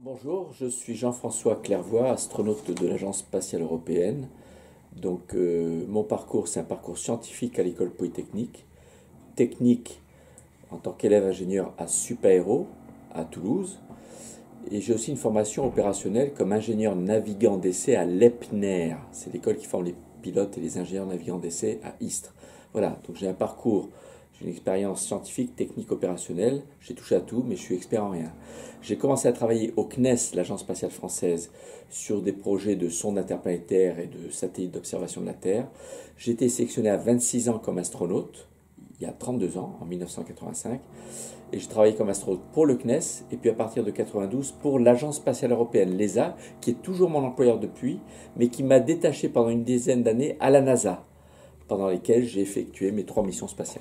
Bonjour, je suis Jean-François Clairvoy, astronaute de l'Agence spatiale européenne. Mon parcours, c'est un parcours scientifique à l'école polytechnique, technique en tant qu'élève ingénieur à Supaéro, à Toulouse. Et j'ai aussi une formation opérationnelle comme ingénieur navigant d'essai à l'EPNER. C'est l'école qui forme les pilotes et les ingénieurs navigants d'essai à Istres. Voilà, donc j'ai un parcours, j'ai une expérience scientifique, technique, opérationnelle. J'ai touché à tout, mais je suis expert en rien. J'ai commencé à travailler au CNES, l'Agence spatiale française, sur des projets de sondes interplanétaires et de satellites d'observation de la Terre. J'ai été sélectionné à 26 ans comme astronaute, il y a 32 ans, en 1985. Et j'ai travaillé comme astronaute pour le CNES, et puis à partir de 92 pour l'Agence spatiale européenne, l'ESA, qui est toujours mon employeur depuis, mais qui m'a détaché pendant une dizaine d'années à la NASA, pendant lesquelles j'ai effectué mes 3 missions spatiales.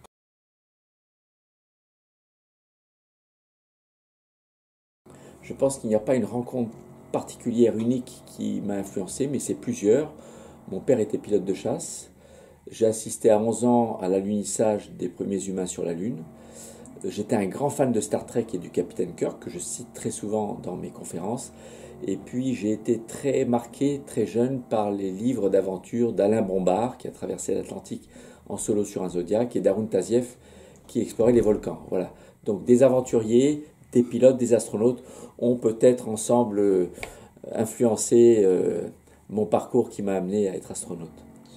Je pense qu'il n'y a pas une rencontre particulière, unique, qui m'a influencé, mais c'est plusieurs. Mon père était pilote de chasse. J'ai assisté à 11 ans à l'alunissage des premiers humains sur la Lune. J'étais un grand fan de Star Trek et du Capitaine Kirk, que je cite très souvent dans mes conférences. Et puis j'ai été très marqué, très jeune, par les livres d'aventure d'Alain Bombard, qui a traversé l'Atlantique en solo sur un Zodiac, et d'Arun Taziev, qui explorait les volcans. Voilà. Donc des aventuriers, des pilotes, des astronautes ont peut-être ensemble influencé mon parcours qui m'a amené à être astronaute.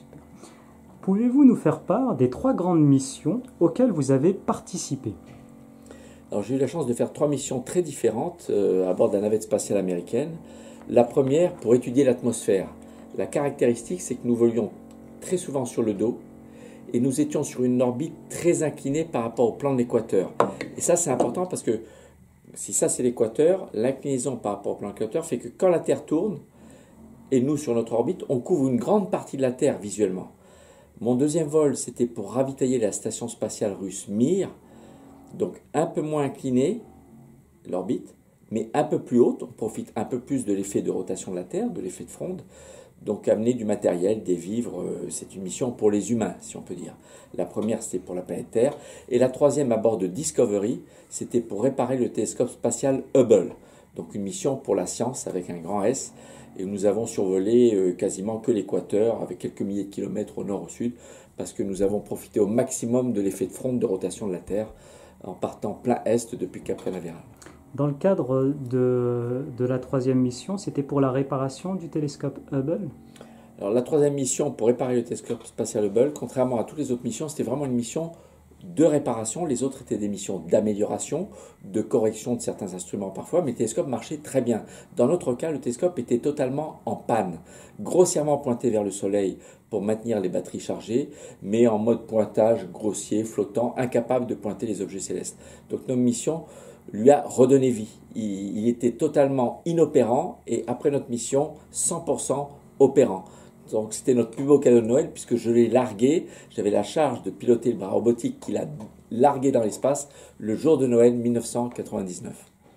Pouvez-vous nous faire part des 3 grandes missions auxquelles vous avez participé? Alors j'ai eu la chance de faire 3 missions très différentes à bord de la navette spatiale américaine. La première pour étudier l'atmosphère. La caractéristique, c'est que nous volions très souvent sur le dos et nous étions sur une orbite très inclinée par rapport au plan de l'équateur. Et ça, c'est important parce que si ça c'est l'équateur, l'inclinaison par rapport au plan de l'équateur fait que quand la Terre tourne, et nous sur notre orbite, on couvre une grande partie de la Terre visuellement. Mon deuxième vol, c'était pour ravitailler la station spatiale russe Mir, donc un peu moins inclinée, l'orbite, mais un peu plus haute. On profite un peu plus de l'effet de rotation de la Terre, de l'effet de fronde. Donc amener du matériel, des vivres, c'est une mission pour les humains, si on peut dire. La première, c'était pour la planète Terre. Et la troisième, à bord de Discovery, c'était pour réparer le télescope spatial Hubble. Donc une mission pour la science avec un grand S. Et nous avons survolé quasiment que l'équateur, avec quelques milliers de kilomètres au nord, au sud, parce que nous avons profité au maximum de l'effet de fronde de rotation de la Terre, en partant plein est depuis Cap Canaveral. Dans le cadre de la 3e mission, c'était pour la réparation du télescope Hubble? Alors la 3e mission pour réparer le télescope spatial Hubble, contrairement à toutes les autres missions, c'était vraiment une mission de réparation. Les autres étaient des missions d'amélioration, de correction de certains instruments parfois, mais le télescope marchait très bien. Dans notre cas, le télescope était totalement en panne, grossièrement pointé vers le Soleil pour maintenir les batteries chargées, mais en mode pointage grossier, flottant, incapable de pointer les objets célestes. Donc notre mission lui a redonné vie. Il était totalement inopérant et après notre mission, 100% opérant. Donc c'était notre plus beau cadeau de Noël puisque je l'ai largué. J'avais la charge de piloter le bras robotique qu'il a largué dans l'espace le jour de Noël 1999.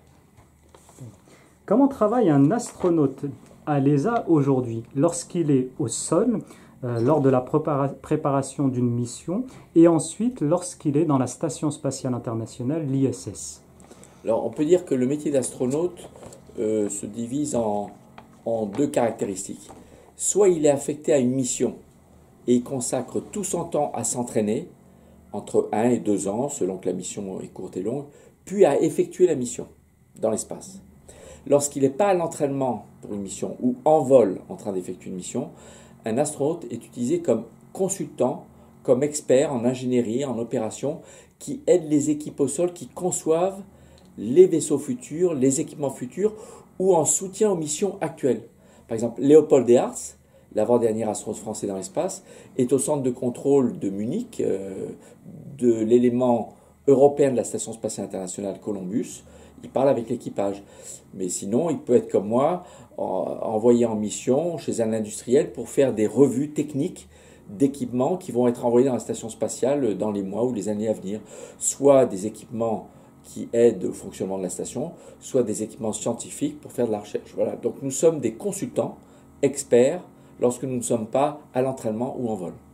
Comment travaille un astronaute à l'ESA aujourd'hui lorsqu'il est au sol, lors de la préparation d'une mission et ensuite lorsqu'il est dans la Station spatiale internationale, l'ISS? Alors on peut dire que le métier d'astronaute se divise en 2 caractéristiques. Soit il est affecté à une mission et il consacre tout son temps à s'entraîner, entre 1 et 2 ans, selon que la mission est courte et longue, puis à effectuer la mission dans l'espace. Lorsqu'il n'est pas à l'entraînement pour une mission ou en vol en train d'effectuer une mission, un astronaute est utilisé comme consultant, comme expert en ingénierie, en opération, qui aide les équipes au sol qui conçoivent les vaisseaux futurs, les équipements futurs ou en soutien aux missions actuelles. Par exemple, Léopold Dehartz, l'avant-dernier astronaute français dans l'espace, est au centre de contrôle de Munich, de l'élément européen de la Station spatiale internationale Columbus. Il parle avec l'équipage. Mais sinon, il peut être comme moi, envoyé en mission chez un industriel pour faire des revues techniques d'équipements qui vont être envoyés dans la station spatiale dans les mois ou les années à venir. Soit des équipements qui aident au fonctionnement de la station, soit des équipements scientifiques pour faire de la recherche. Voilà. Donc nous sommes des consultants, experts, lorsque nous ne sommes pas à l'entraînement ou en vol.